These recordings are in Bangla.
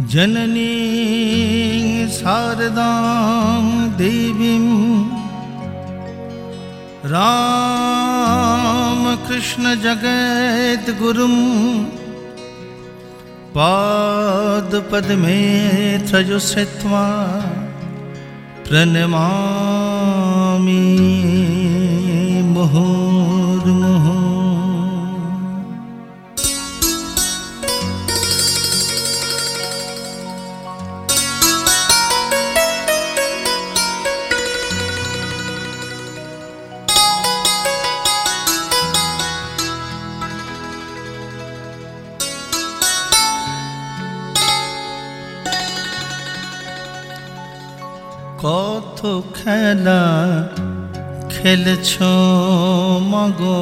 जननी शारदां देवीं रामकृष्ण जगद्गुरुं पादपद्मे त्रजोश्रित्वा प्रणमामि मुहुर्मुहुः। কত খেলা খেলেছ মাগো,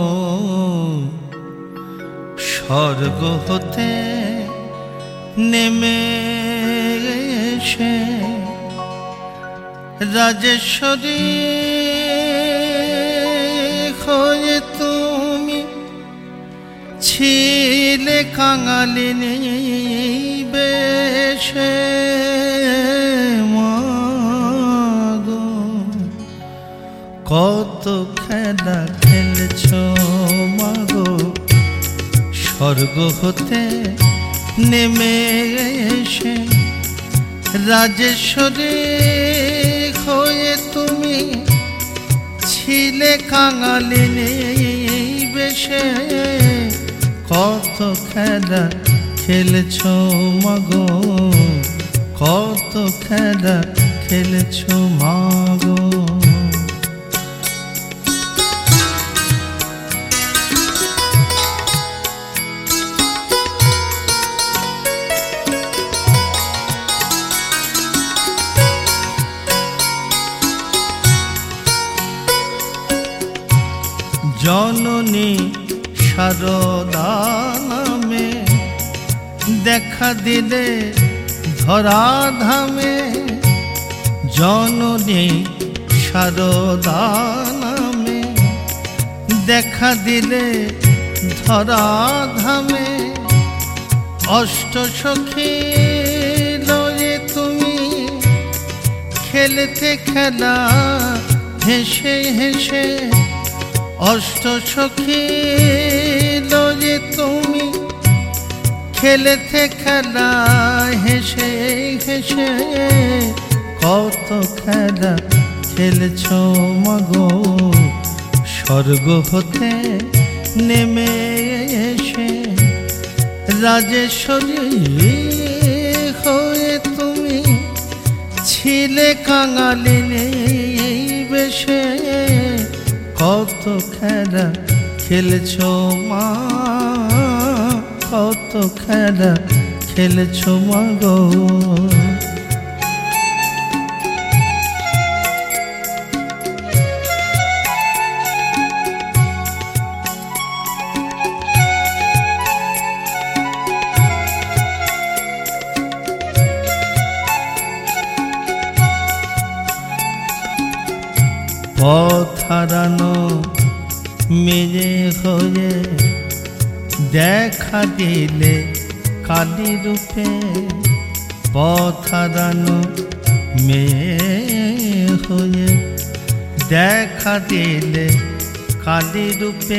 স্বর্গ হতে নেমে এসে রাজেশ্বরী হয়ে তুমি ছিলে কাঙালিনী বেশে। কত খেলা খেলেছ মাগো, স্বর্গ হতে নেমে এসে রাজেশ্বরী হয়ে তুমি ছিলে কাঙালিনী বেশে। কত খেলা খেলেছ মাগো, কত খেলা খেলেছ মাগো। জননী শারদা নামে দেখা দিলে ধরাধামে। জননী শারদা নামে দেখা দিলে ধরাধামে। অষ্টসখী লয়ে তুমি খেলতে খেলা হেসে হেসে। অষ্টসখী লয়ে তুমি খেলেতে খেলা হেসে হেসে। কত খেলা খেলেছ মাগো, স্বর্গ হতে নেমে এসে রাজেশ্বরী হয়ে তুমি ছিলে কাঙালিনী বেশে। কত খেলা খেলেছ মা, কত খেলা খেলেছ মাগো। পথ হারানো মেয়ে হয়ে দেখা দিলে কালী রূপে। পথ হারানো মেয়ে হয়ে দেখা দিলে কালী রূপে।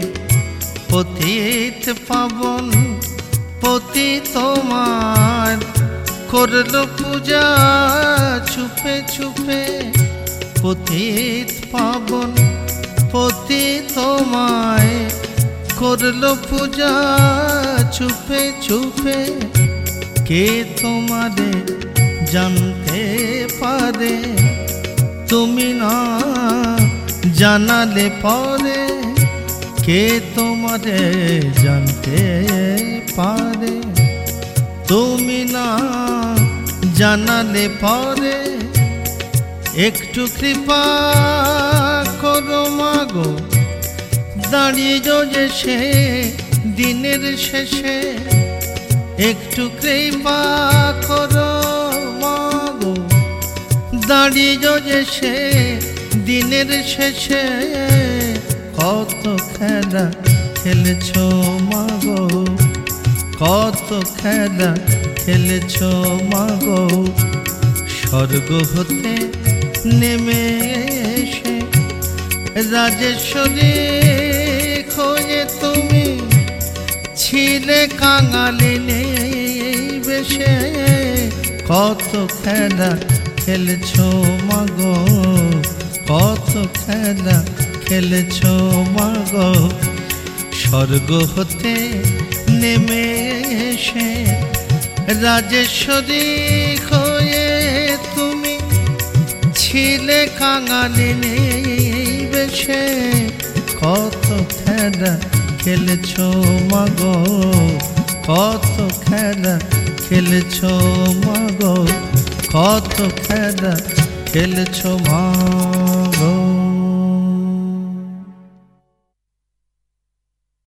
পতিত পাবন পতি তোমার করলো পূজা চুপে চুপে। পতিত পাবন পতি তোমায় করলো পূজা চুপে চুপে। কে তোমারে জানতে পারে, তুমি না জানালে পরে। কে তোমারে জানতে পারে, তুমি না জানালে পরে। একটু কৃপা করো মাগো, দাঁড়িয়ে যে সে দিনের শেষে। একটু কৃপা করো মাগো, দাঁড়িয়ে যে সে দিনের শেষে। কত খেলা খেলেছো মাগো, কত খেলা খেলেছো মাগো স্বর্গ হতে নেমে এসে রাজেশ্বরী খোঁজে তুমি ছিলে কাঙালিনী বেশে কত খেলা খেলেছো মাগো কত খেলা খেলেছো মাগো স্বর্গ হতে নেমে এসে রাজেশ্বরী হয়ে তুমি ছিলে কাঙালিনী বেশে কত খেলা খেলেছো মাগো কত খেলা খেলেছো মাগো কত খেলা খেলেছো মা।